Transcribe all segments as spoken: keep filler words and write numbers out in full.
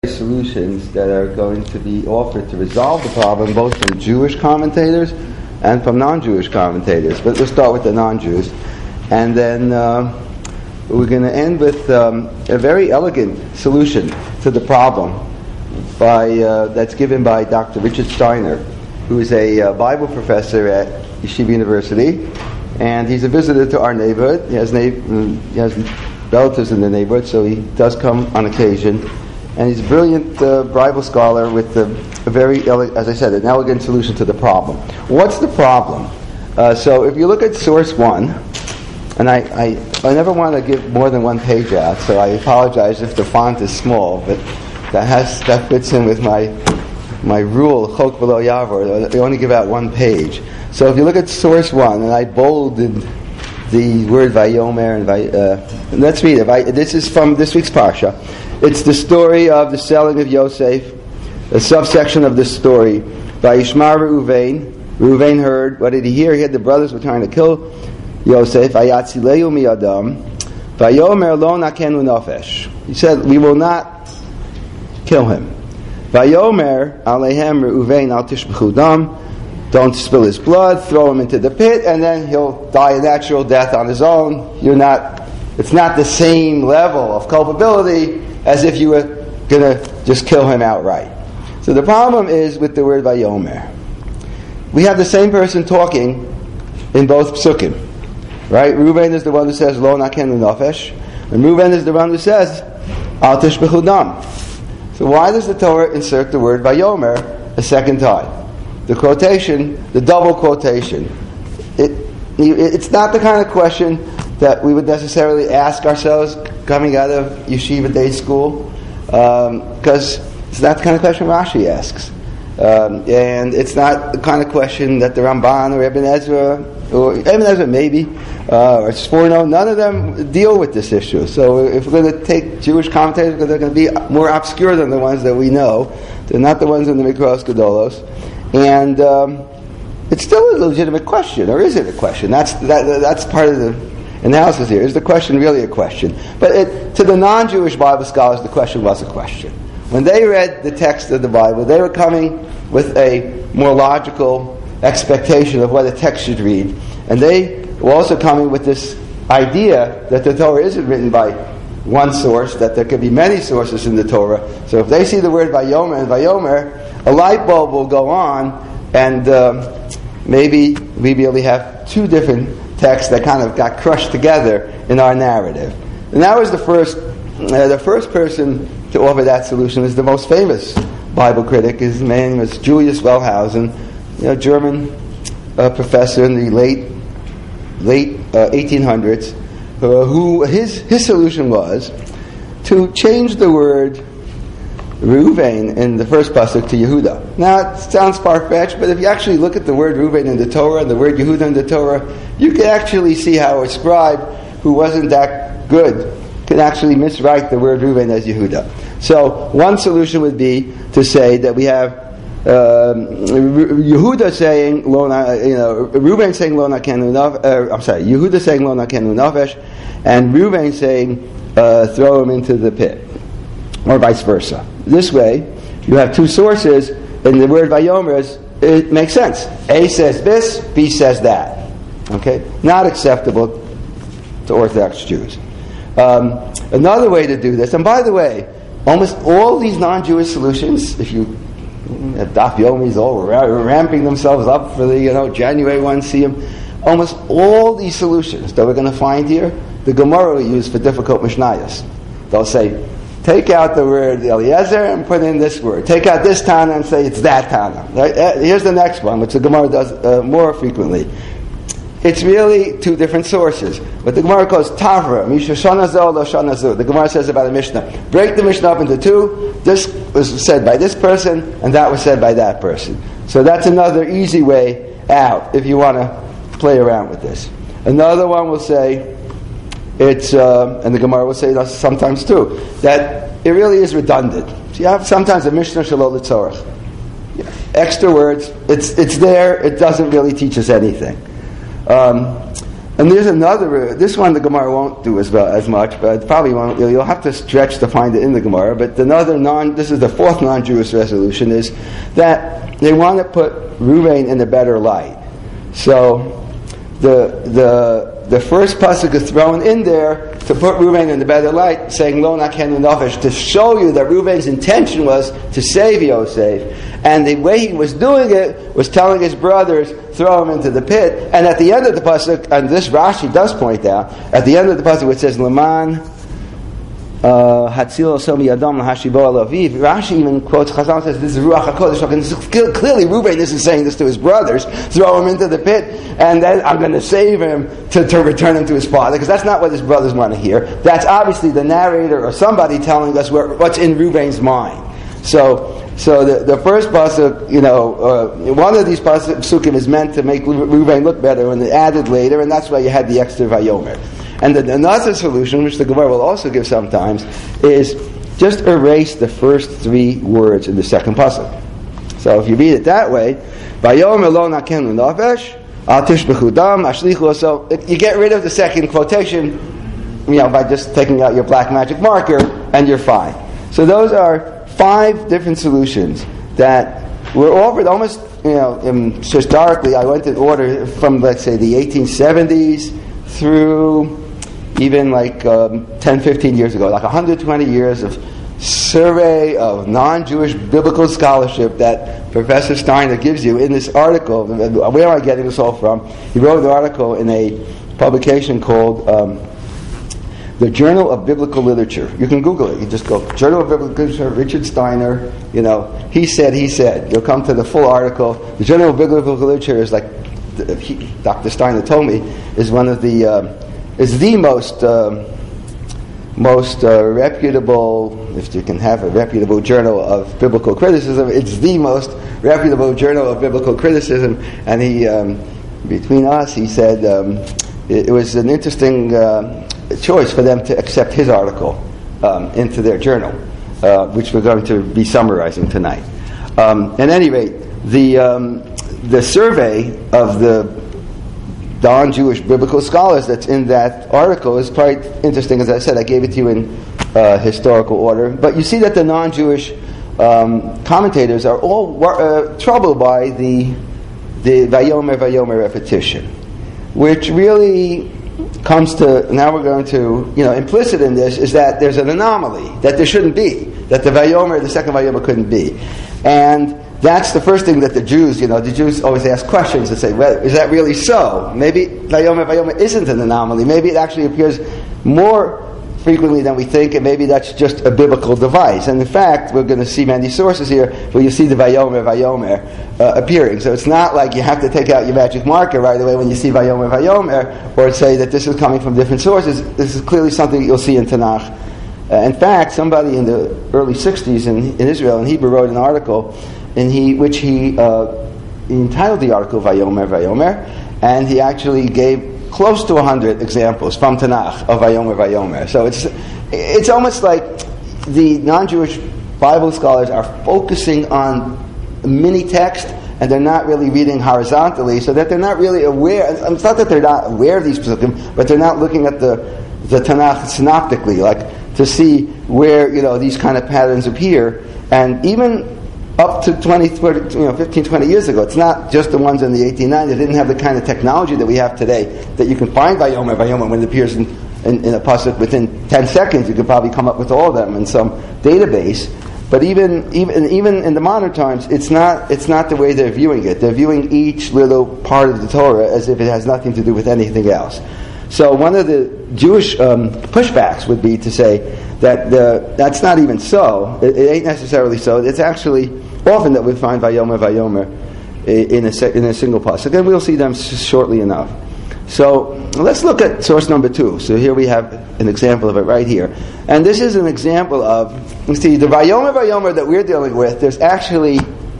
solutions that are going to be offered to resolve the problem, both from Jewish commentators and from non-Jewish commentators. But we'll start with the non-Jews, and then uh, we're going to end with um, a very elegant solution to the problem by uh, that's given by Doctor Richard Steiner, who is a uh, Bible professor at Yeshiva University, and he's a visitor to our neighborhood. He has, na- he has relatives in the neighborhood, so he does come on occasion. And he's a brilliant uh, Bible scholar with a, a very, ele- as I said, an elegant solution to the problem. What's the problem? Uh, so if you look at source one, and I, I, I never want to give more than one page out, so I apologize if the font is small, but that has that fits in with my my rule, Chok V'lo Yavor. I only give out one page. So if you look at source one, and I bolded the word Vayomer, and, Vay, uh, and let's read it. Vay, this is from this week's Parsha. It's the story of the selling of Yosef, a subsection of this story. Vayishma Reuven. Reuven heard. What did he hear? He had the brothers were trying to kill Yosef. Vayatzileu miyadam. Vayomer lo nakenu nafesh. He said, we will not kill him. Vayomer alehem Reuven al tishbechu dam. Don't spill his blood. Throw him into the pit, and then he'll die a natural death on his own. You're not. It's not the same level of culpability as if you were going to just kill him outright. So the problem is with the word Vayomer. We have the same person talking in both psukim. Right? Reuven is the one who says, Lo nakenu nafesh. And Reuven is the one who says, Al tishbechu dam. So why does the Torah insert the word Vayomer a second time? The quotation, the double quotation. It, it's not the kind of question that we would necessarily ask ourselves coming out of yeshiva day school, because um, it's not the kind of question Rashi asks, um, and it's not the kind of question that the Ramban or Ibn Ezra or Ibn Ezra maybe uh, or Sforno, none of them deal with this issue. So if we're going to take Jewish commentators, because they're going to be more obscure than the ones that we know, they're not the ones in the Mikros Gedolos, and um, it's still a legitimate question, or is it a question? That's that, that's part of the analysis here. Is the question really a question? But it, to the non-Jewish Bible scholars, the question was a question. When they read the text of the Bible, they were coming with a more logical expectation of what a text should read. And they were also coming with this idea that the Torah isn't written by one source, that there could be many sources in the Torah. So if they see the word Vayomer and Vayomer, a light bulb will go on, and um, maybe we really have two different texts that kind of got crushed together in our narrative. And that was the first uh, the first person to offer that solution is the most famous Bible critic. His name was Julius Wellhausen, you know, German uh, professor in the late late uh, eighteen hundreds, uh, who his his solution was to change the word Reuven in the first pasuk to Yehuda. Now, it sounds far-fetched, but if you actually look at the word Reuven in the Torah and the word Yehuda in the Torah, you can actually see how a scribe who wasn't that good could actually miswrite the word Reuven as Yehuda. So, one solution would be to say that we have um, Yehuda saying, Lo na, you know, Reuven saying, Lo nakenu nafesh, uh, I'm sorry, Yehuda saying, Lo nakenu nafesh, and Reuven saying, uh, throw him into the pit. Or vice versa. This way, you have two sources, and the word Vayomer is, it makes sense. A says this, B says that. Okay? Not acceptable to Orthodox Jews. Um, another way to do this, and by the way, almost all these non-Jewish solutions, if you Daf Yomi's all ramping themselves up for the you know January first, see them, almost all these solutions that we're going to find here, the Gemara will use for difficult Mishnayos. They'll say, take out the word Eliezer and put in this word. Take out this Tana and say it's that Tana. Right? Here's the next one, which the Gemara does uh, more frequently. It's really two different sources. What the Gemara calls Tavra, Misha Shanazo, Lo Shanazu. The Gemara says about a Mishnah. Break the Mishnah up into two. This was said by this person, and that was said by that person. So that's another easy way out if you want to play around with this. Another one will say, It's uh, and the Gemara will say that sometimes too, that it really is redundant. So you have sometimes a Mishnah Shalol L'Tzorach. Extra words, it's it's there, it doesn't really teach us anything. Um, And there's another, this one the Gemara won't do as well, as much, but probably won't, you'll have to stretch to find it in the Gemara, but another non, this is the fourth non-Jewish resolution, is that they want to put Ruvain in a better light. So, the, the, the first pasuk is thrown in there to put Ruvain in the better light, saying, Lo naken nefesh, to show you that Ruvain's intention was to save Yosef. And the way he was doing it was telling his brothers, throw him into the pit. And at the end of the pasuk, and this Rashi does point out, at the end of the pasuk it says, Laman Hatzil Somi Adam Hashibo Alaviv. Rashi even quotes Chazal, says this is Ruach HaKodesh. And clearly Reuben isn't saying this to his brothers, throw him into the pit, and then I'm going to save him to, to return him to his father, because that's not what his brothers want to hear. That's obviously the narrator or somebody telling us where, what's in Reuben's mind. So, so the, the first pasuk, you know, uh, one of these pasukim is meant to make Reuben look better, and added later, and that's why you had the extra Vayomer. And the, another solution, which the Gemara will also give sometimes, is just erase the first three words in the second pasuk. So if you read it that way, Vayomer lo naken nefesh, al tishbechu dam, ashlichu. So you get rid of the second quotation, you know, by just taking out your black magic marker, and you're fine. So those are five different solutions that were offered almost, you know, in, historically, I went in order from, let's say, the eighteen seventies through even like um, ten, fifteen years ago, like one hundred twenty years of survey of non-Jewish biblical scholarship that Professor Steiner gives you in this article. Where am I getting this all from? He wrote an article in a publication called Um, The Journal of Biblical Literature. You can Google it. You just go, Journal of Biblical Literature, Richard Steiner, you know, he said, he said. You'll come to the full article. The Journal of Biblical Literature is like, he, Doctor Steiner told me, is one of the, uh, is the most, um, most uh, reputable, if you can have a reputable journal of biblical criticism, it's the most reputable journal of biblical criticism. And he, um, between us, he said, um, it, it was an interesting uh, choice for them to accept his article um, into their journal, uh, which we're going to be summarizing tonight. Um, at any rate, the um, the survey of the non-Jewish biblical scholars that's in that article is quite interesting. As I said, I gave it to you in uh, historical order, but you see that the non-Jewish um, commentators are all uh, troubled by the the Vayomer Vayomer repetition, which really comes to, now we're going to, you know, implicit in this is that there's an anomaly, that there shouldn't be, that the Vayomer, the second Vayomer couldn't be. And that's the first thing that the Jews, you know, the Jews always ask questions and say, well, is that really so? Maybe Vayomer Vayomer isn't an anomaly. Maybe it actually appears more frequently than we think, and maybe that's just a biblical device. And in fact, we're going to see many sources here where you see the Vayomer Vayomer uh, appearing. So it's not like you have to take out your magic marker right away when you see Vayomer Vayomer, or say that this is coming from different sources. This is clearly something you'll see in Tanakh. Uh, in fact, somebody in the early sixties in, in Israel, in Hebrew, wrote an article in he, which he, uh, he entitled the article Vayomer Vayomer, and he actually gave close to a hundred examples from Tanakh of Vayomer Vayomer. So it's it's almost like the non-Jewish Bible scholars are focusing on mini text, and they're not really reading horizontally, so that they're not really aware. It's not that they're not aware of these psukim, but they're not looking at the the Tanakh synoptically, like to see where, you know, these kind of patterns appear. And even up to twenty, thirty, you know, fifteen, twenty years ago, it's not just the ones in the eighteen nineties. They didn't have the kind of technology that we have today, that you can find Vayomer Vayomer when it appears in, in, in a pasuk within ten seconds. You could probably come up with all of them in some database. But even even even in the modern times, it's not it's not the way they're viewing it. They're viewing each little part of the Torah as if it has nothing to do with anything else. So one of the Jewish um, pushbacks would be to say that the, that's not even so. It, it ain't necessarily so. It's actually often that we find Vayomer Vayomer in a, in a single pasuk, and we'll see them shortly enough. So let's look at source number two. So here we have an example of it right here. And this is an example of, you see, the Vayomer Vayomer that we're dealing with, there's actually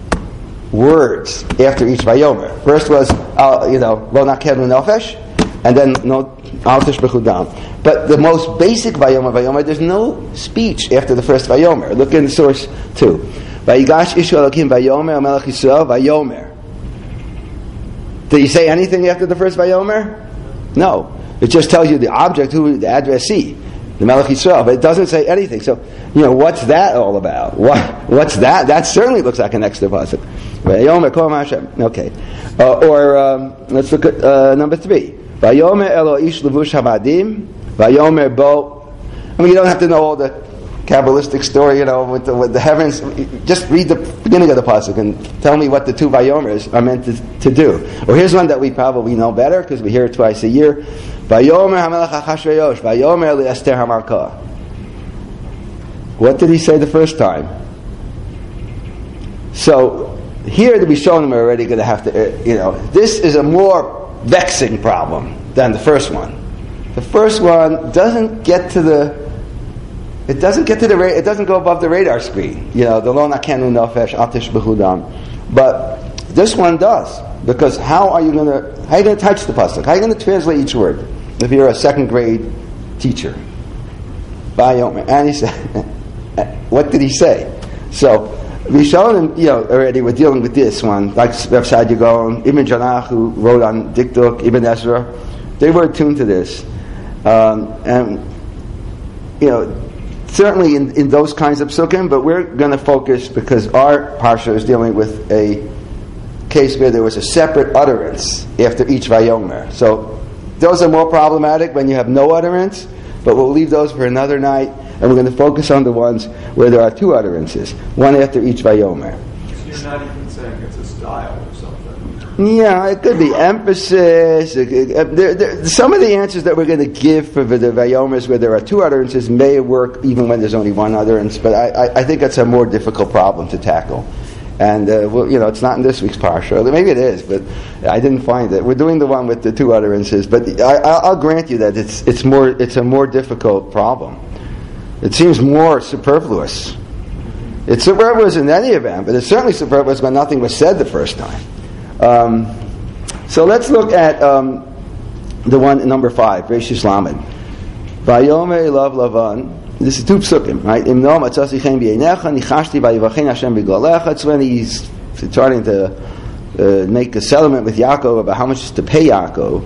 words after each Vayomer. First was, uh, you know, Lo naken nefesh, and then no al tishbechu dam. But the most basic Vayomer Vayomer, there's no speech after the first Vayomer. Look in source two. Vayigash ishu Elokim Vayomer Melech Yisrael Vayomer. Did you say anything after the first Vayomer? No. It just tells you the object, who the addressee, the Melech Yisrael, but it doesn't say anything. So, you know, what's that all about? What, what's that? That certainly looks like an extra pasuk. Okay. Uh, or um, let's look at uh, number three. Vayomer elo ish levush habadim. Vayomer bo. I mean, you don't have to know all the Kabbalistic story, you know, with the, with the heavens. Just read the beginning of the pasuk and tell me what the two Vayomers are meant to, to do. Or here's one that we probably know better because we hear it twice a year. Vayomer hamelech Achashverosh. Vayomer li Esther hamalka. What did he say the first time? So here the Rishonim are already going to have to, uh, you know, this is a more vexing problem than the first one. The first one doesn't get to the It doesn't get to the ra- it doesn't go above the radar screen. You know, the lo nakenu nafesh atish behudam. But this one does, because how are you going to how are you going to touch the pasuk? How are you going to translate each word if you're a second grade teacher? Vayomer, and he said, what did he say? So Rishonim, you know, already we're dealing with this one, like Rav Saadia Gaon, Ibn Janach, who wrote on Dikduk, Ibn Ezra, they were attuned to this, um, and you know. Certainly in, in those kinds of psukim, but we're going to focus because our parsha is dealing with a case where there was a separate utterance after each vayomer. So those are more problematic when you have no utterance, but we'll leave those for another night, and we're going to focus on the ones where there are two utterances, one after each vayomer. So you're not even saying it's a style or something? Yeah, it could be emphasis. It, it, there, there, some of the answers that we're going to give for the Vayomers where there are two utterances may work even when there's only one utterance, but I, I, I think that's a more difficult problem to tackle. And, uh, well, you know, it's not in this week's parsha. Maybe it is, but I didn't find it. We're doing the one with the two utterances, but I, I'll grant you that it's it's more it's a more difficult problem. It seems more superfluous. It's superfluous in any event, but it's certainly superfluous when nothing was said the first time. Um, so let's look at um, the one number five, Reishis Lamed. Vayomer elav Lavan. This is two psukim, right? Imno matzasi chen b'einecha nichashti vayivachen Hashem b'golecha. It's when he's starting to uh, make a settlement with Yaakov about how much to pay Yaakov.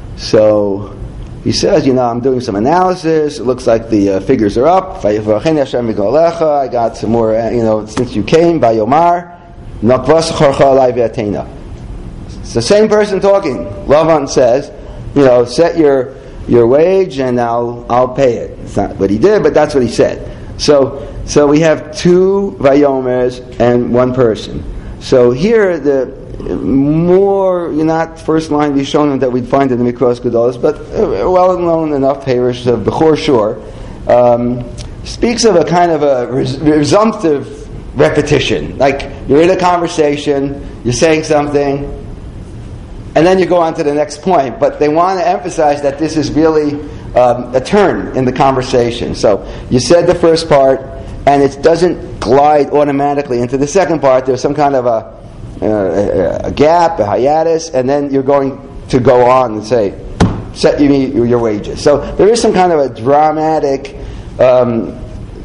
So he says, you know, I'm doing some analysis. It looks like the uh, figures are up. Vayivachen Hashem b'golecha. I got some more, uh, you know, since you came. Vayomar nakvas charcha alai v'atena. It's the same person talking. Lavan says, you know, set your your wage and I'll I'll pay it. It's not what he did, but that's what he said. So so we have two Vayomers and one person. So here the more, you're not first line Rishonim that we'd find in the Mikros Gedolos, but well known enough parish of Bechor Shor, um, speaks of a kind of a res- resumptive repetition. Like you're in a conversation, you're saying something, and then you go on to the next point, but they want to emphasize that this is really um, a turn in the conversation. So you said the first part, and it doesn't glide automatically into the second part. There's some kind of a, uh, a gap, a hiatus, and then you're going to go on and say, set your, your wages. So there is some kind of a dramatic um,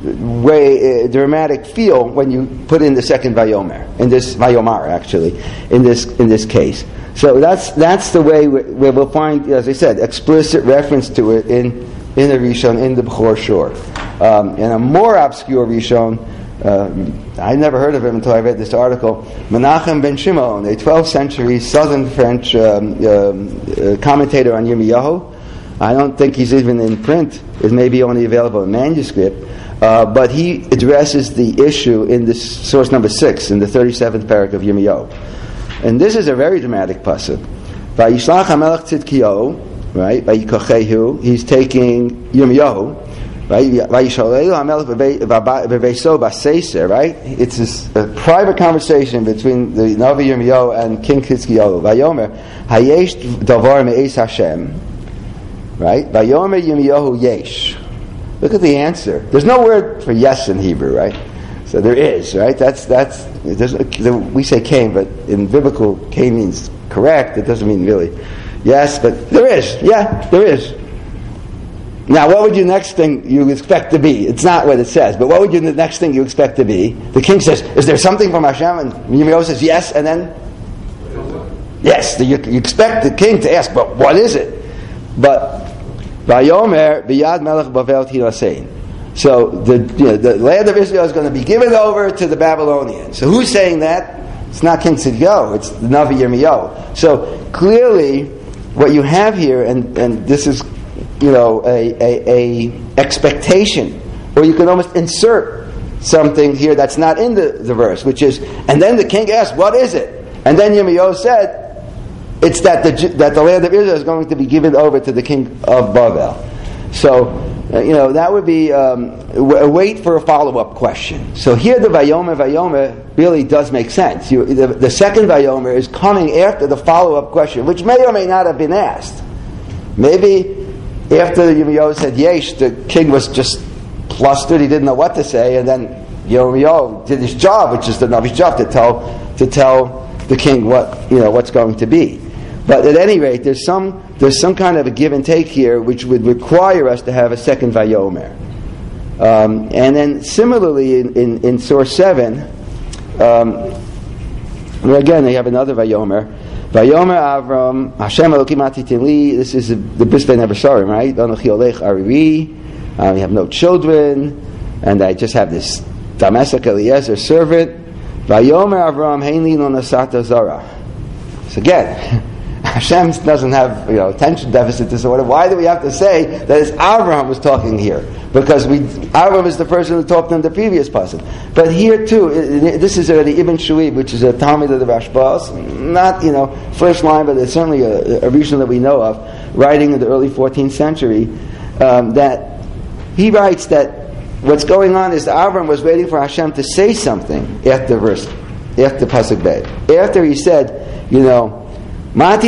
way, uh, dramatic feel when you put in the second Vayomer, in this Vayomar actually, in this in this case. So that's that's the way where we'll find, as I said, explicit reference to it in in the Rishon, in the Bechor Shor. Um, in a more obscure Rishon, uh, I never heard of him until I read this article, Menachem ben Shimon, a twelfth century southern French um, uh, commentator on Yirmiyahu. I don't think he's even in print. It may be only available in manuscript. Uh, but he addresses the issue in this source number six, in the thirty-seventh parak of Yirmiyahu. And this is a very dramatic pasuk. Vayishlach HaMelech Tzidkiyahu, right? Vayikochehu. He's taking Yirmiyahu, right? Vayishalelu HaMelech B'veiso B'seiser, right? It's this, a private conversation between the Navi Yirmiyahu and King Tzidkiyahu. Vayomer Hayesh Davar Me'es Hashem, right? Vayomer Yirmiyahu Yesh. Look at the answer. There's no word for yes in Hebrew, right? So there is, right? That's that's. We say came, but in biblical, came means correct. It doesn't mean really yes, but there is. Yeah, there is. Now, what would your next thing you expect to be? It's not what it says, but what would your the next thing you expect to be? The king says, "Is there something from Hashem?" And Yirmiyahu says, "Yes," and then yes, you, you expect the king to ask, "But what is it?" But Vayomer b'yad melech Bavel tilasein. So the you know, the land of Israel is going to be given over to the Babylonians. So who's saying that? It's not King Tzidkiyahu, it's the Navi Yirmiyahu. So clearly, what you have here, and, and this is, you know, a, a, a expectation, or you can almost insert something here that's not in the, the verse, which is, and then the king asked, what is it? And then Yirmiyahu said, it's that the that the land of Israel is going to be given over to the king of Bavel. So, uh, you know, that would be um, a wait for a follow-up question. So here the Vayomer, Vayomer really does make sense. You, the, the second Vayomer is coming after the follow-up question, which may or may not have been asked. Maybe after Yirmiyahu said Yesh, the king was just flustered, he didn't know what to say, and then Yirmiyahu did his job, which is the Navi's job, to tell to tell the king what, you know, what's going to be. But at any rate, there's some there's some kind of a give and take here, which would require us to have a second Vayomer. Um, and then similarly in, in, in source seven, um, where again they have another Vayomer. Vayomer Avram Hashem Elokim Atitin Li. This is the, the Bris Bein Nevasarim, right? Anochi Olech Ariri. I have no children, and I just have this Damesek Eliezer servant. Vayomer Avram Heini Lo Nasata Zara. So again, Hashem doesn't have, you know, attention deficit disorder. Why do we have to say that it's Avraham who's talking here? Because we Avraham is the person who talked in the previous passage. But here too, it, this is already Ibn Shuib, which is a Talmud of the Rashbas, not, you know, first line, but it's certainly a, a region that we know of, writing in the early fourteenth century, um, that he writes that what's going on is that Avraham was waiting for Hashem to say something after verse, after Pasuk Bey. After he said, you know, and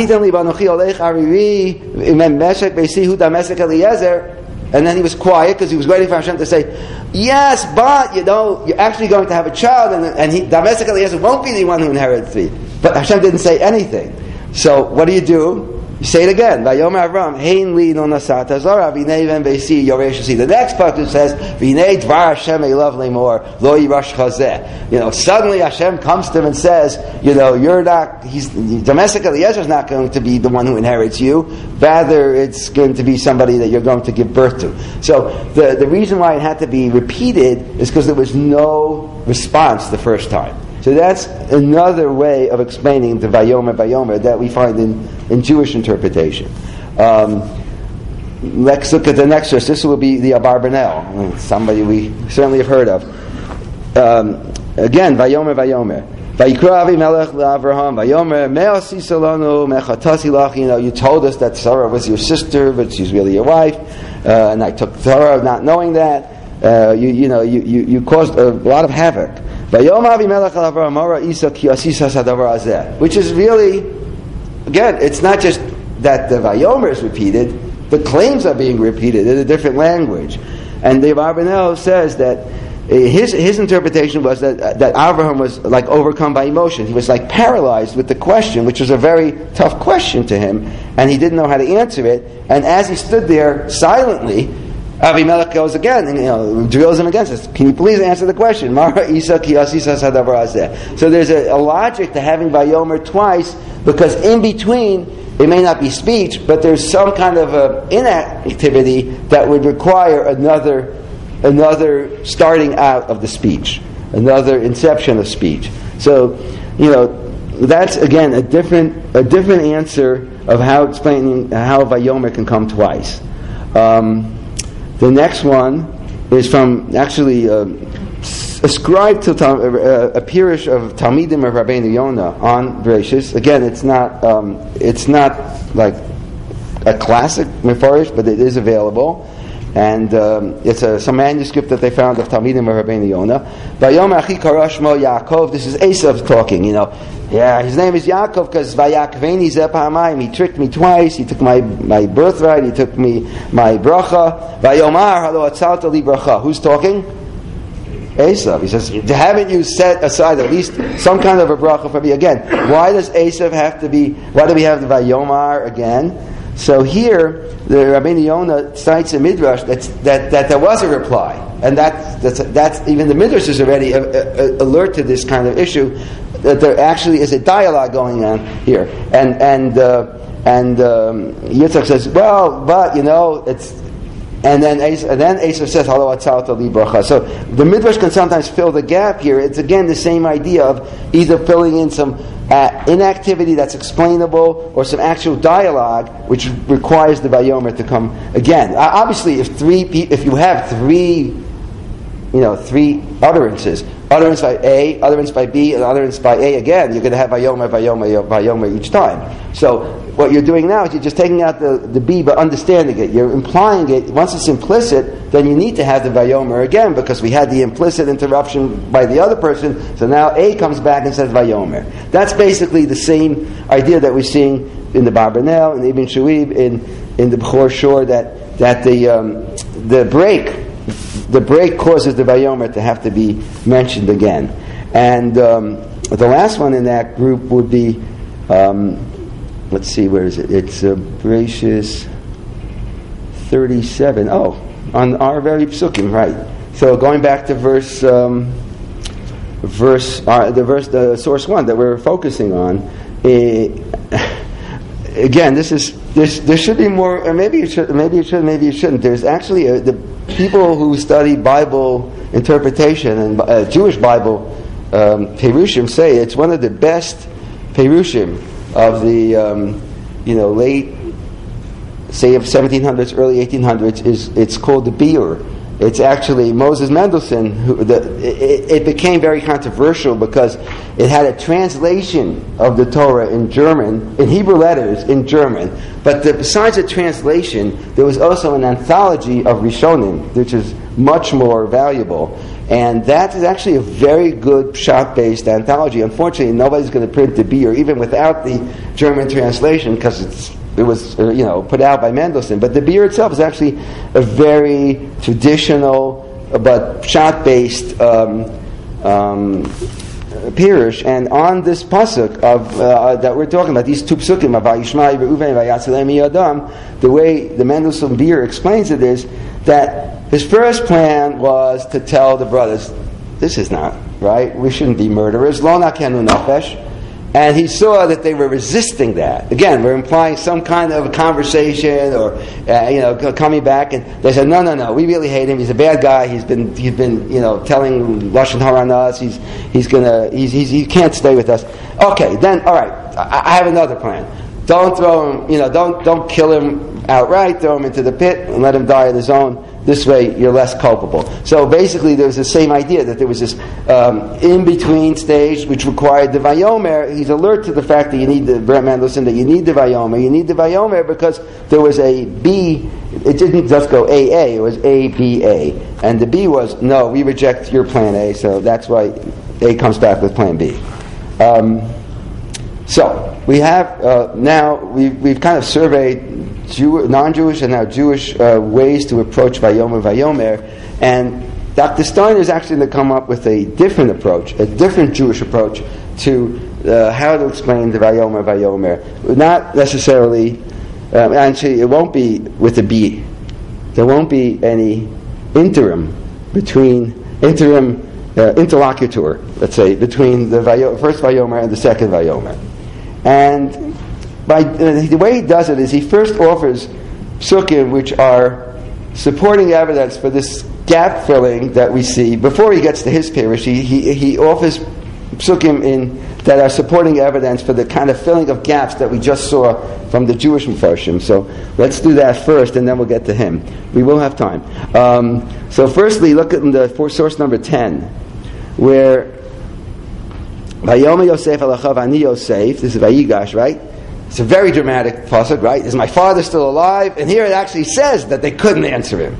then he was quiet because he was waiting for Hashem to say, yes, but, you know, you're actually going to have a child, and, and he, Damesek Eliezer won't be the one who inherits thee. But Hashem didn't say anything. So what do you do? You say it again. Vayomer Avram, Hein li no nasata zara, v'nei ven beisi yoresh. The next part says, v'nei dvar Hashem elav lemor, lo yirash chazeh. You know, suddenly Hashem comes to him and says, you know, you're not, he's, Damesek Eliezer is not going to be the one who inherits you. Rather, it's going to be somebody that you're going to give birth to. So, the, the reason why it had to be repeated is because there was no response the first time. So that's another way of explaining the Vayomer Vayomer that we find in, in Jewish interpretation. Um, let's look at the next verse. This will be the Abarbanel, somebody we certainly have heard of. Um, again, Vayomer Vayomer. Vayikra Avimelech LaAvraham Vayomer Me'asi Salonu Mechatasi Lach. You know, you told us that Sarah was your sister, but she's really your wife, uh, and I took Sarah not knowing that. Uh, you, you know, you, you, you caused a lot of havoc. Which is really, again, it's not just that the Vayomer is repeated, the claims are being repeated in a different language. And the Abarbanel says that his his interpretation was that that Avraham was like overcome by emotion. He was like paralyzed with the question, which was a very tough question to him, and he didn't know how to answer it. And as he stood there silently, Avimelech goes again and, you know, drills him again, says, can you please answer the question? So there's a, a logic to having Vayomer twice, because in between, it may not be speech, but there's some kind of a inactivity that would require another another starting out of the speech, another inception of speech. So, you know, that's again a different a different answer of how explaining how Vayomer can come twice. Um, The next one is from, actually, uh, ascribed to Tal- uh, a Pirush of Talmidim of Rabbeinu Yonah on Bereshis. Again, it's not um, it's not like a classic Mefarish, but it is available. And um, it's a, some manuscript that they found of Talmidim of Rabbeinu Yonah. Vayom achi kara shmo Yaakov. This is Esav talking, you know. Yeah, his name is Yaakov because Vayakveni zeh pahamayim. He tricked me twice. He took my, my birthright. He took me my bracha. Vayomar halo atzalta li bracha. Who's talking? Esav. He says, haven't you set aside at least some kind of a bracha for me? Again, why does Esav have to be, why do we have the Vayomar again? So here, the Rabbeinu Yonah cites a midrash that's, that that there was a reply, and that that's that's even the midrash is already a, a, a alert to this kind of issue. that there actually is a dialogue going on here. And and uh, and um, Yitzchak says, well, but you know, it's. And then and then Esav says, "Halo atzalta li bracha." So the Midrash can sometimes fill the gap here. It's again the same idea of either filling in some uh, inactivity that's explainable or some actual dialogue which requires the Vayomer to come again. Uh, obviously, if three pe- if you have three, you know, three utterances, utterance by A, utterance by B, and utterance by A again, you're going to have Vayomer, Vayomer, Vayomer each time. So what you're doing now is you're just taking out the, the B but understanding it. You're implying it. Once it's implicit, then you need to have the Vayomer again because we had the implicit interruption by the other person. So now A comes back and says Vayomer. That's basically the same idea that we're seeing in the Barbanel, in the Ibn Shuib, in, in the Bechor Shor, that, that the, um, the break, the break causes the Vayomer to have to be mentioned again. And um, the last one in that group would be um, let's see, where is it? It's uh, Bereshis thirty-seven. Oh, on our very psukim, right? So going back to verse, um, verse, uh, the verse, the source one that we're focusing on. Uh, again, this is this. There should be more. Or maybe it should. Maybe it should. Maybe it shouldn't. There's actually a, the people who study Bible interpretation and uh, Jewish Bible um, Perushim say it's one of the best Perushim of the um, you know late, say of seventeen hundreds, early eighteen hundreds. Is it's called the Biur. It's actually Moses Mendelssohn who the, it, it became very controversial because it had a translation of the Torah in German, in Hebrew letters in German. But the, besides the translation, there was also an anthology of Rishonim, which is much more valuable. And that is actually a very good Pshat-based anthology. Unfortunately, nobody's going to print the Biur, even without the German translation, because it's it was uh, you know put out by Mendelssohn. But the Biur itself is actually a very traditional but Pshat-based um, um, Pirush. And on this pasuk of uh, that we're talking about, these two psukim of Vayishmai Reuven Vayatzalem Adam, the way the Mendelssohn Biur explains it is that his first plan was to tell the brothers, this is not right, we shouldn't be murderers, lo nakenu nefesh. And he saw that they were resisting that. Again, we're implying some kind of a conversation or, uh, you know, coming back, and they said, no, no, no, we really hate him, he's a bad guy, he's been, he's been, you know, telling Lashon Hara on us, he's, he's gonna, he's, he's, he can't stay with us. Okay, then, alright, I, I have another plan. Don't throw him, you know, don't, don't kill him outright, throw him into the pit and let him die on his own. This way, you're less culpable. So basically, there was the same idea that there was this um, in-between stage which required the Vayomer. He's alert to the fact that you need the Brett Mendelssohn that you need the Vayomer. You need the Vayomer because there was a B. It didn't just go A A. It was A B A, and the B was no. We reject your plan A. So that's why A comes back with plan B. Um, so we have uh, now we we've kind of surveyed Jew, non-Jewish and now Jewish uh, ways to approach Vayomer Vayomer, and Doctor Steiner is actually going to come up with a different approach, a different Jewish approach to uh, how to explain the Vayomer Vayomer. Not necessarily, um, actually, it won't be with a B. There won't be any interim between interim uh, interlocutor, let's say, between the Vayo, first Vayomer and the second Vayomer, and. By, uh, the way he does it is he first offers psukim which are supporting evidence for this gap filling that we see. Before he gets to his parish, he, he, he offers psukim in, that are supporting evidence for the kind of filling of gaps that we just saw from the Jewish Mefarshim. So let's do that first and then we'll get to him. We will have time. Um, so firstly, look at the for source number ten, where Vayomer Yosef alachav ani Yosef, this is Vayigash, right? It's a very dramatic pasuk, right? Is my father still alive? And here it actually says that they couldn't answer him.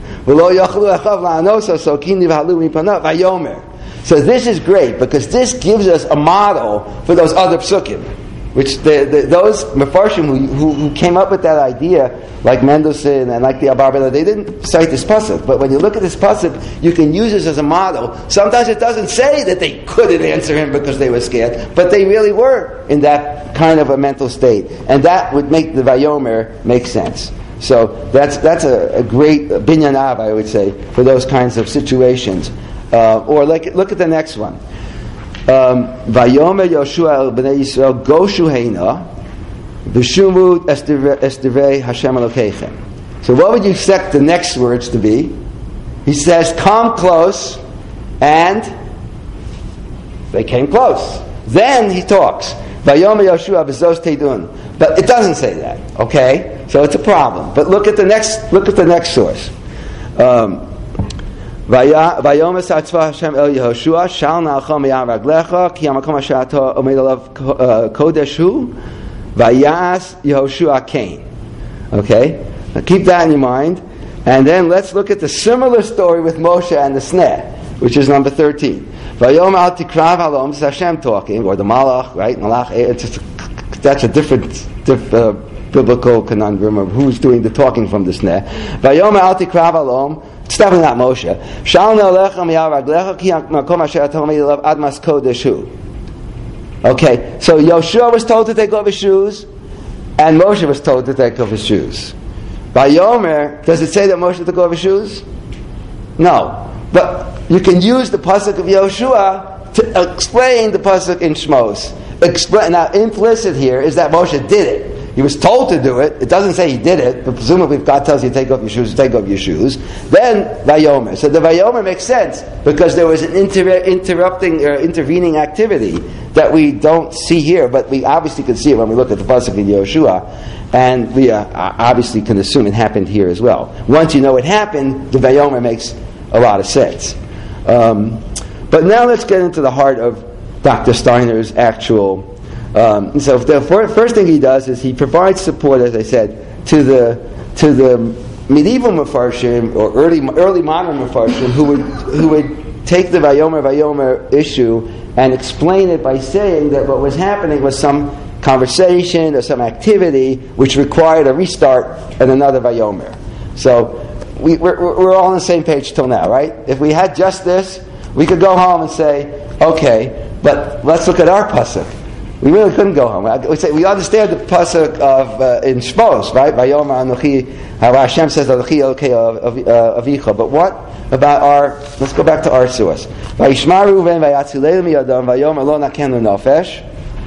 So this is great because this gives us a model for those other psukim, which the, the, those Mefarshim who, who, who came up with that idea, like Mendelssohn and like the Abarbanel, they didn't cite this pasuk. But when you look at this pasuk, you can use this as a model. Sometimes it doesn't say that they couldn't answer him because they were scared, but they really were in that kind of a mental state, and that would make the Vayomer make sense. So that's that's a, a great binyan av, I would say, for those kinds of situations. Uh, or like, look at the next one. Vayomer Yoshua el bnei Yisrael goshu heina b'shumu estivei Hashem Elokeichem. So what would you expect the next words to be? He says, come close, and they came close. Then he talks. Vayomer Yoshua b'zos teidun. But it doesn't say that. Okay? So it's a problem. But look at the next look at the next source. Um, Vayomer satzva Hashem el Yehoshua shal na'alcha miyam raglecha ki hamakom asher ata omed alav kodesh hu vayas Yehoshua kain. Okay? Now keep that in your mind. And then let's look at the similar story with Moshe and the sneh, which is number thirteen. Vayomer al tikrav halom, this is Hashem talking, or the Malach, right? Malach, it's just, that's a different, different uh, biblical conundrum of who's doing the talking from the sneh. Vayomer al tikrav halom, it's definitely not Moshe. Shal ne'alecha miyar raglecha ki makom asher atam elav ad mas kodesh hu. Okay, so Yoshua was told to take off his shoes, and Moshe was told to take off his shoes. Vayomer, does it say that Moshe took off his shoes? No. But you can use the pasuk of Yoshua to explain the pasuk in Shmos. Explain, now, implicit here is that Moshe did it. He was told to do it. It doesn't say he did it, but presumably if God tells you to take off your shoes, take off your shoes. Then Vayomer. So the Vayomer makes sense because there was an inter- interrupting or intervening activity that we don't see here, but we obviously can see it when we look at the pasuk in Yoshua. And we uh, obviously can assume it happened here as well. Once you know it happened, the Vayomer makes a lot of sense. Um, but now let's get into the heart of Doctor Steiner's actual... Um, so the first thing he does is he provides support, as I said, to the to the medieval Mefarshim, or early early modern Mefarshim, who would who would take the Vayomer Vayomer issue and explain it by saying that what was happening was some conversation or some activity which required a restart and another Vayomer. So we, we're, we're all on the same page till now, right? If we had just this, we could go home and say, okay, but let's look at our pasuk. We really couldn't go home. We say we understand the pasuk of uh, in Shmos, right? Vayomer Anochi, how Hashem says Anochi Elokei Avicha. But what about our? Let's go back to our source. Vayishma Reuven vayatzilei miyadam vayomer lo nakenu nafesh.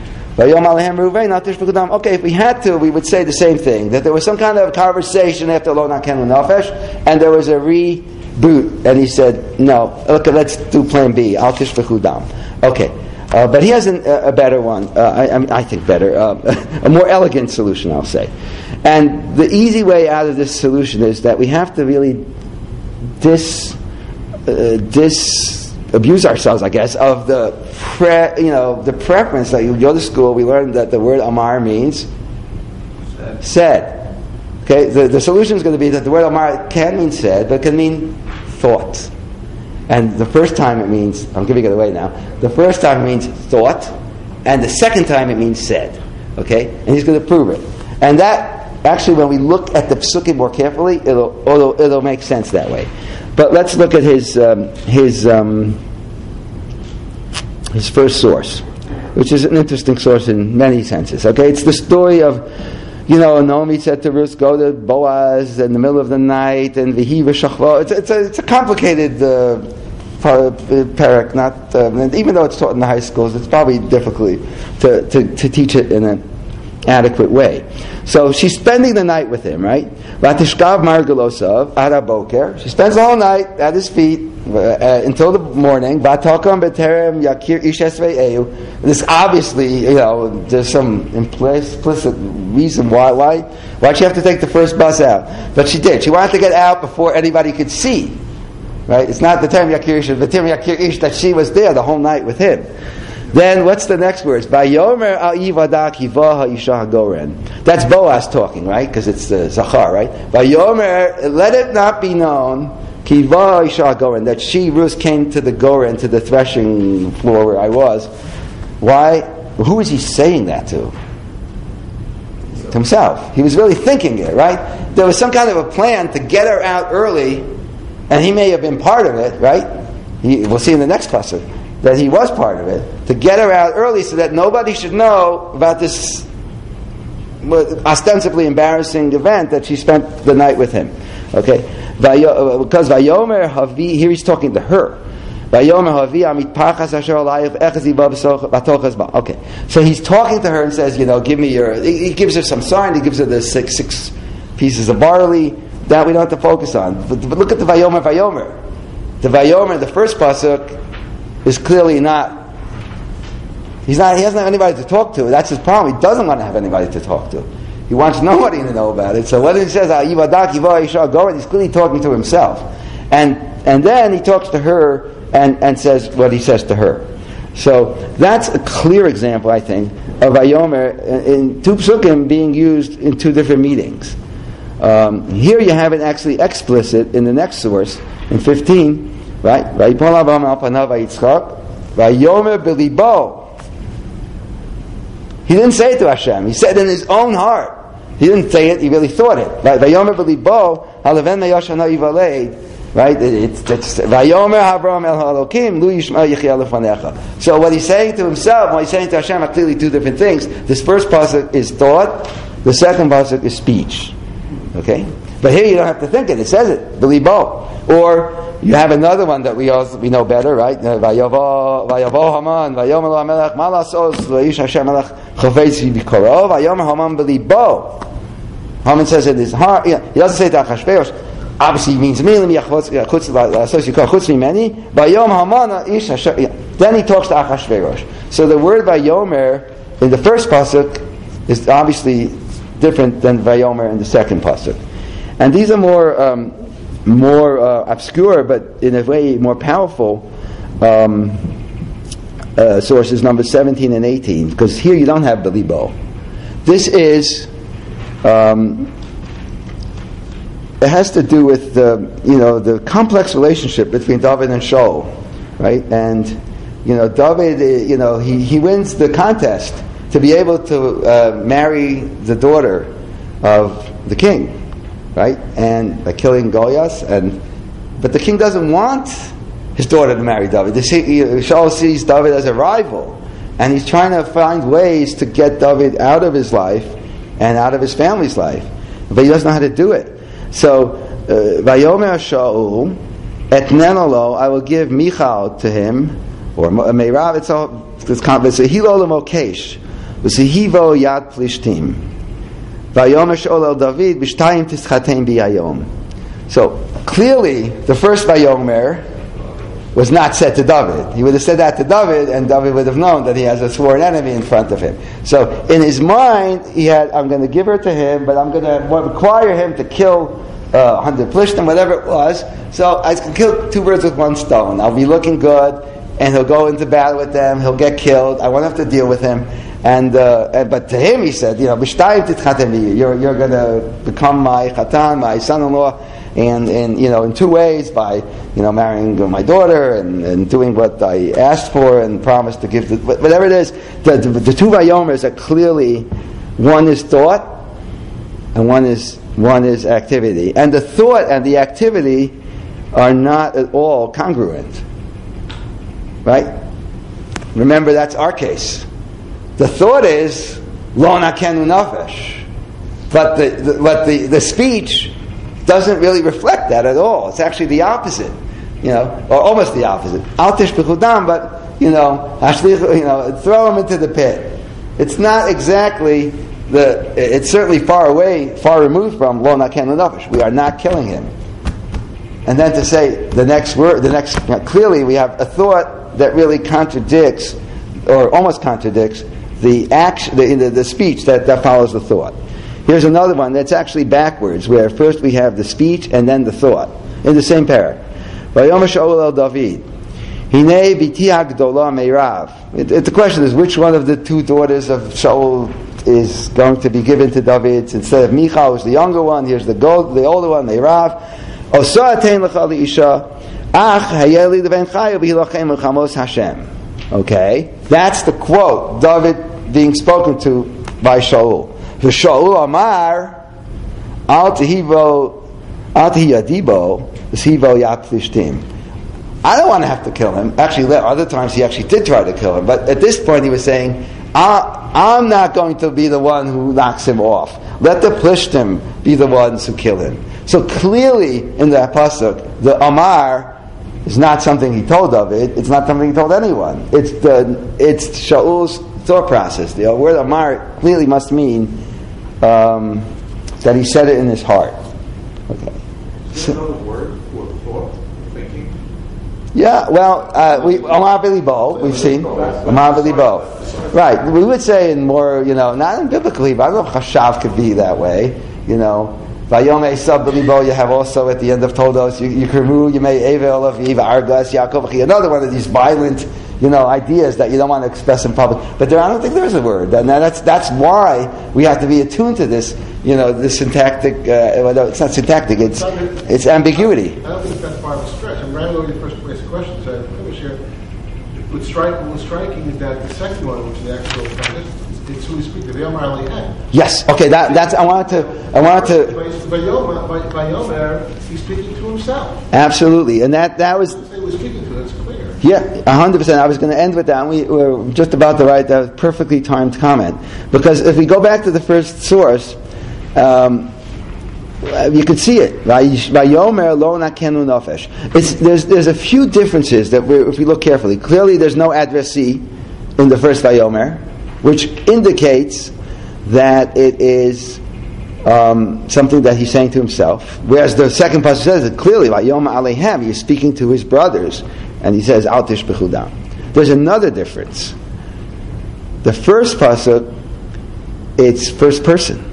Okay, if we had to, we would say the same thing, that there was some kind of conversation after Lo Nakenu Nafesh, and there was a reboot, and he said, no, okay, let's do plan B, Al Tishbechu Dam. Okay, uh, but he has an, uh, a better one, uh, I, I, mean, I think better, uh, a more elegant solution, I'll say. And the easy way out of this solution is that we have to really dis, uh, dis, abuse ourselves, I guess, of the pre, you know, the preference that you go to school. We learned that the word Amar means said. said. Okay, the, the solution is going to be that the word Amar can mean said, but it can mean thought. And the first time it means, I'm giving it away now, the first time it means thought, and the second time it means said. Okay? And he's going to prove it. And that, actually, when we look at the psukim more carefully, it'll, it'll, it'll make sense that way. But let's look at his um, his um, his first source, which is an interesting source in many senses. Okay, it's the story of, you know, Naomi said to Ruth, "Go to Boaz in the middle of the night," and Vihi v'shachva. It's it's a it's a complicated uh, parak. Not uh, and even though it's taught in the high schools, it's probably difficult to to, to teach it in an adequate way. So she's spending the night with him, right? Vatishkav margalosav araboker. She spends the whole night at his feet uh, until the morning. Vatakam beterem yakir ishes ve'eu. This obviously, you know, there's some implicit reason why why why'd she have to take the first bus out? But she did. She wanted to get out before anybody could see. Right? It's not the terem yakir ish, the terem yakir ish that she was there the whole night with him. Then what's the next words? Vayomer al ivada kivaha isha hagoren. That's Boaz talking, right? Because it's the Zachar, right? Vayomer, let it not be known kivaha isha hagoren, that she, Ruth, came to the goren, to the threshing floor where I was. Why? Who is he saying that to? To himself. He was really thinking it, right? There was some kind of a plan to get her out early, and he may have been part of it, right? He, we'll see in the next pasuk that he was part of it, to get her out early so that nobody should know about this ostensibly embarrassing event that she spent the night with him. Okay? Because Vayomer Havi, here he's talking to her. Okay, so he's talking to her and says, you know, give me your. He gives her some sign. He gives her the six six pieces of barley that we don't have to focus on. But, but look at the Vayomer Vayomer. The Vayomer, the first pasuk, is clearly not. He's not. He doesn't have anybody to talk to. That's his problem. He doesn't want to have anybody to talk to. He wants nobody to know about it. So when he says "Yivadak Yiva Isha Go," he's clearly talking to himself, and and then he talks to her and, and says what he says to her. So that's a clear example, I think, of Vayomer in two psukim being used in two different meetings. Um, here you have it actually explicit in the next source in fifteen, right? Vayipol Avraham al panav vayitzchak Vayomer belibo. He didn't say it to Hashem. He said it in his own heart. He didn't say it. He really thought it. Right? Vayomer belibo halaven meyoshana yivaled. Right? It's Vayomer Avraham el Halokim Lu Yishma Yechia Lefanecha. So what he's saying to himself, what he's saying to Hashem, are clearly two different things. This first pasuk is thought. The second pasuk is speech. Okay, but here you don't have to think it. It says it. Belibo. Or you have another one that we also we know better, right? Vayavo Vayavo Haman Vayomer Lo Hamelech Malasos Vaish Hashem Melech Chavetz Bikoro Vayomer Haman Belibo. Haman says in his heart. Yeah, he doesn't say to Achashverosh. Obviously, he means milim yachutz chutz mimeni. Vayom Haman ish Hashem. Then he talks to Achashverosh. So the word Vayomer in the first pasuk is obviously different than Vayomer in the second pasuk, and these are more. Um, more uh, obscure, but in a way more powerful um, uh, sources, number seventeen and eighteen, because here you don't have the libo. This is, um, it has to do with the, you know, the complex relationship between David and Shaul, right? And, you know, David, uh, you know, he, he wins the contest to be able to uh, marry the daughter of the king. Right, and by killing Goliath, and but the king doesn't want his daughter to marry David. Shaul sees David as a rival, and he's trying to find ways to get David out of his life and out of his family's life, but he doesn't know how to do it. So, Vayomer Shaul etnenolo, I will give Michal to him, or Meirav. It's all this conference. Hilo lemokesh, v'sehivo yad plishtim. Vayomer Shaul el David b'shtayim tischatein b'yayom. So clearly, the first Vayomer was not said to David. He would have said that to David, and David would have known that he has a sworn enemy in front of him. So in his mind, he had, I'm going to give her to him, but I'm going to require him to kill uh, one hundred Plishtim, whatever it was. So I can kill two birds with one stone. I'll be looking good, and he'll go into battle with them. He'll get killed. I won't have to deal with him. And, uh, and but to him he said, you know, b'shtayim titchatem, you're you're going to become my chatan, my son-in-law, and and you know, in two ways, by you know marrying my daughter and, and doing what I asked for and promised to give, the, whatever it is. The, the, the two vayomers are clearly, one is thought and one is one is activity, and the thought and the activity are not at all congruent. Right? Remember, that's our case. The thought is lo nakenu nafesh, but the, the but the, the speech doesn't really reflect that at all. It's actually the opposite, you know, or almost the opposite. Al tishpechu dam, but you know, you know, throw him into the pit. It's not exactly the. It's certainly far away, far removed from lo nakenu nafesh. We are not killing him. And then to say the next word, the next you know, clearly we have a thought that really contradicts, or almost contradicts, the action, the, the, the speech that, that follows the thought. Here's another one that's actually backwards, where first we have the speech and then the thought in the same parak. Vayomer Shaul el David, Hinei biti hagdola meirav. The question is, which one of the two daughters of Shaul is going to be given to David instead of Michal, who's the younger one? Here's the gold, the older one, Meirav. Osa atein lecha liisha, ach hayeli leven chayu b'hilachem l'chamos Hashem. Okay, that's the quote, David being spoken to by Shaul. The Shaul Amar, Al Tehivo, Al Tehiyadibo, Tehivo Yat Plishtim. I don't want to have to kill him. Actually, other times he actually did try to kill him, but at this point he was saying, I'm not going to be the one who knocks him off. Let the Plishtim be the ones who kill him. So clearly in the pasuk, the Amar is not something he told of it. It's not something he told anyone. It's the it's Shaul's thought process. The word Amar clearly must mean um, that he said it in his heart. Okay. Is there another word for thought, thinking? Yeah, well, uh, we Amar Bilibo, we've seen Amar Bilibo. Right, we would say in more, you know, not in biblically, but I don't know if Chashav could be that way, you know. Vayom Esav Bilibo, you have also at the end of Todos, you, you Kirmu, you may Evel of Eva Argas, Yaakov, another one of these violent, you know, ideas that you don't want to express in public. But there, I don't think there's a word. And that's that's why we have to be attuned to this, you know, this syntactic, uh, well, no, it's not syntactic, it's it's ambiguity. I don't think that's part of the stretch. And Randall, your first place question, so I finish here. What's striking, what's striking is that the second one, which is the actual, it's who we speak to, the Yom HaLehem. Yes, okay, that, that's, I wanted to, I wanted to. By Yom, by, by Yomer, he's speaking to himself. Absolutely, and that, that was. He was speaking to, that's clear. Yeah, one hundred percent. I was going to end with that, and we were just about to write that perfectly timed comment. Because if we go back to the first source, um, you can see it. Vayomer lo nakenu nafesh. It's there's there's a few differences that we, if we look carefully. Clearly, there's no addressee in the first Vayomer, which indicates that it is um, something that he's saying to himself. Whereas the second passage says that clearly, Vayom Alehem, he's speaking to his brothers, and he says, Al tishbechu dam. There's another difference. The first pasuk, it's first person.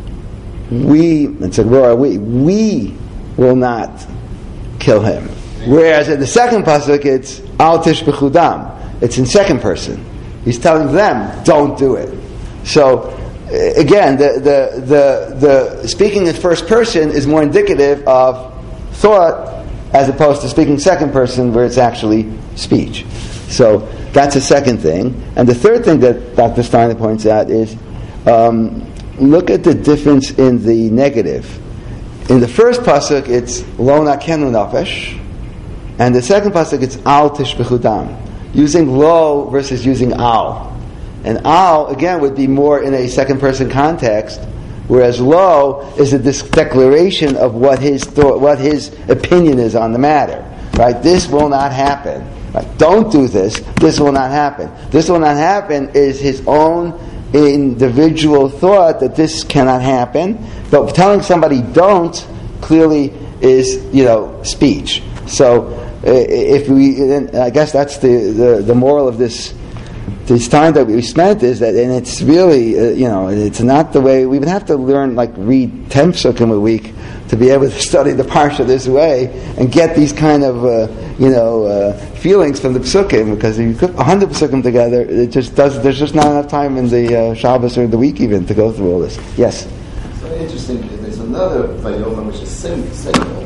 We, it's like, where are we? We will not kill him. Whereas in the second pasuk, it's Al tishbechu dam. It's in second person. He's telling them, don't do it. So, again, the, the, the, the speaking in first person is more indicative of thought as opposed to speaking second person where it's actually speech. So, that's a second thing. And the third thing that Doctor Steiner points out is, um, look at the difference in the negative. In the first pasuk, it's lo nakenu nafesh, and the second pasuk, it's al tishbechu dam. Using lo versus using al. And al, again, would be more in a second person context, whereas lo is a dis- declaration of what his thought, what his opinion is on the matter. Right? This will not happen. Right? Don't do this. This will not happen. This will not happen is his own individual thought that this cannot happen. But telling somebody don't clearly is, you know, speech. So, if we, I guess that's the, the, the moral of this this time that we spent is that, and it's really, uh, you know, it's not the way we would have to learn, like read ten psukim a week to be able to study the parsha this way and get these kind of, uh, you know, uh, feelings from the psukim. Because if you put a hundred psukim together, it just does. There's just not enough time in the uh, Shabbos or the week even to go through all this. Yes. So interesting. There's another Vayomer which is single.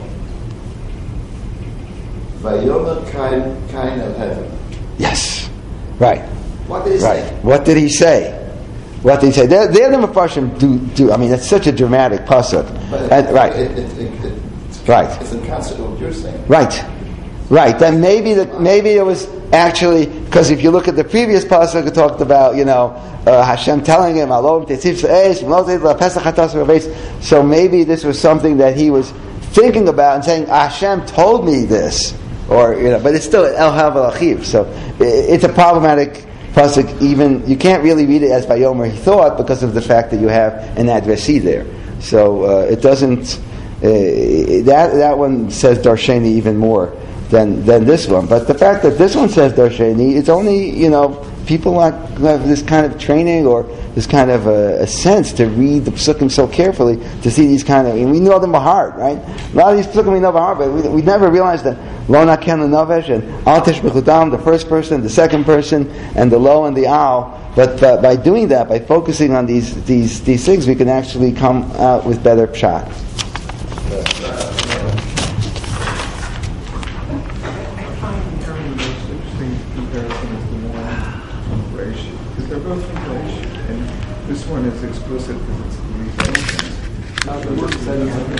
Vayomer kain kain el heaven. Yes, right. What did he right. say? What did he say? What did he say? They're, they're the Mepharshim do do. I mean, it's such a dramatic pasuk. But and, right. It, it, it, it, right. It's in concert with what you're saying. Right. Right. Then maybe the, maybe it was actually because if you look at the previous pasuk, it talked about, you know, uh, Hashem telling him, "Alom tetzif se'esh, pesach hatas v'veis." So maybe this was something that he was thinking about and saying, "Hashem told me this." Or, you know, but it's still El Havel Achiv, so it's a problematic pasuk. Even you can't really read it as Vayomer he thought because of the fact that you have an addressee there. So uh, it doesn't. Uh, that that one says Darsheni even more than than this one. But the fact that this one says Darsheni, it's only, you know, people like who have this kind of training or this kind of a, a sense to read the psukim so carefully to see these kind of, and we know them by heart, right? A lot of these psukim we know by heart, but we, we never realized that lo nakenu nafesh and al tishbechu dam, the first person, the second person, and the lo and the al. But uh, by doing that, by focusing on these these these things, we can actually come out with better pshat. They're both English, and this one is explicit because it's the